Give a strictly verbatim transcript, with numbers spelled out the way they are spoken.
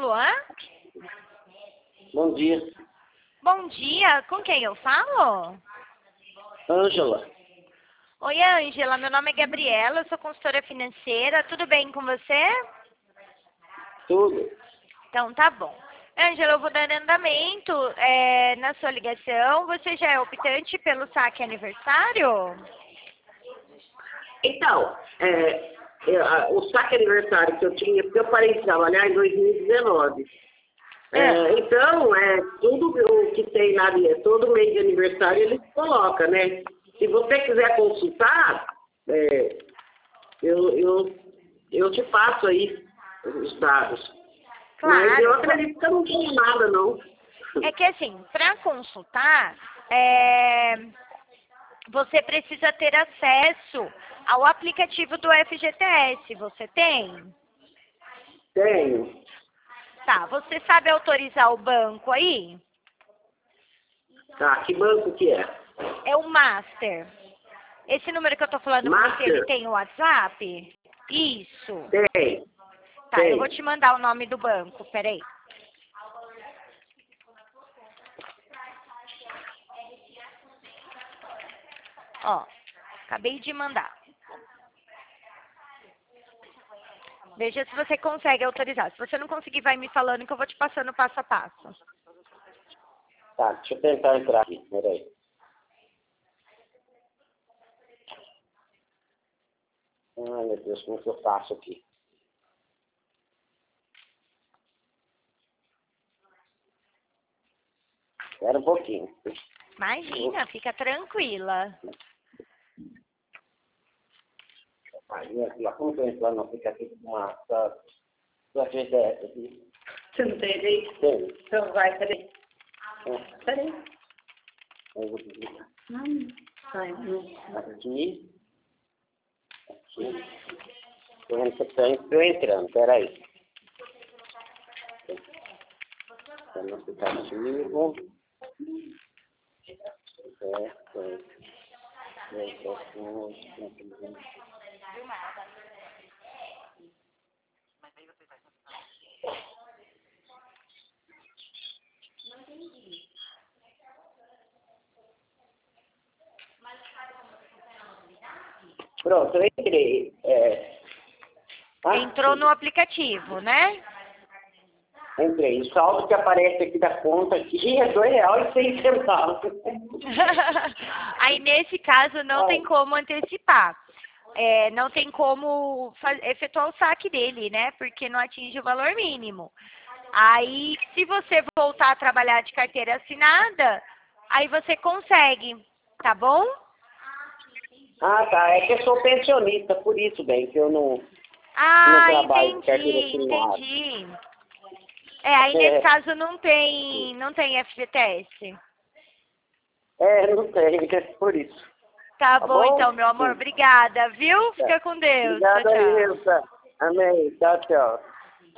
Luan? Bom dia. Bom dia, com quem eu falo? Ângela. Oi, Ângela, meu nome é Gabriela, eu sou consultora financeira, tudo bem com você? Tudo. Então tá bom. Ângela, eu vou dar andamento é, na sua ligação. Você já é optante pelo saque aniversário? Então, é, eu- a- o saque aniversário que eu tinha, porque eu parei de trabalhar em dois mil e dezenove. É, É. então, é, tudo o que tem lá, de- todo mês de aniversário ele coloca, né? Se você quiser consultar, é, eu, eu, eu te passo aí os dados. Mas eu Claro. acredito que eu não tenho nada, não. É que assim, para consultar, é, você precisa ter acesso ao aplicativo do F G T S. Você tem? Tenho. Tá. Você sabe autorizar o banco aí? Tá, que banco que é? É o Master. Esse número que eu tô falando com você, Master? ele tem o WhatsApp? Isso. Tem. Tá, Tem. eu vou te mandar o nome do banco, peraí. Ó, acabei de mandar. Veja se você consegue autorizar. Se você não conseguir, vai me falando que eu vou te passando passo a passo. Tá, deixa eu tentar entrar aqui, peraí. Ai, meu Deus, como que eu faço aqui? Espera um pouquinho. Imagina, fica tranquila. Aí, aqui, ó, como que eu entro lá no aplicativo do Master? Do F G S aqui? Você não tem aí? Tem. Então vai, peraí. É, Peraí. eu vou desligar. Não, vai, não. Aqui. Aqui. Tô entrando, tô entrando, peraí. Tá no aplicativo. Certo. Pronto, eu entrei. É, ah, Entrou no aplicativo, né? entrei. O saldo que aparece aqui da conta aqui é dois reais e seis centavos. Aí, nesse caso, não tem como antecipar. É, não tem como fa- efetuar o saque dele, né? Porque não atinge o valor mínimo. Aí, se você voltar a trabalhar de carteira assinada, aí você consegue, tá bom? Ah, tá. É que eu sou pensionista, por isso, bem, que eu não, não Ah, trabalho de carteira entendi, assinada. entendi. É, aí É. nesse caso não tem, não tem F G T S. É, não tem, é por isso. Tá, Tá bom, bom? então, meu amor. Obrigada, viu? Fica com Deus. Tchau, Obrigado tchau. aí, Elsa. Amém. Tchau, tchau.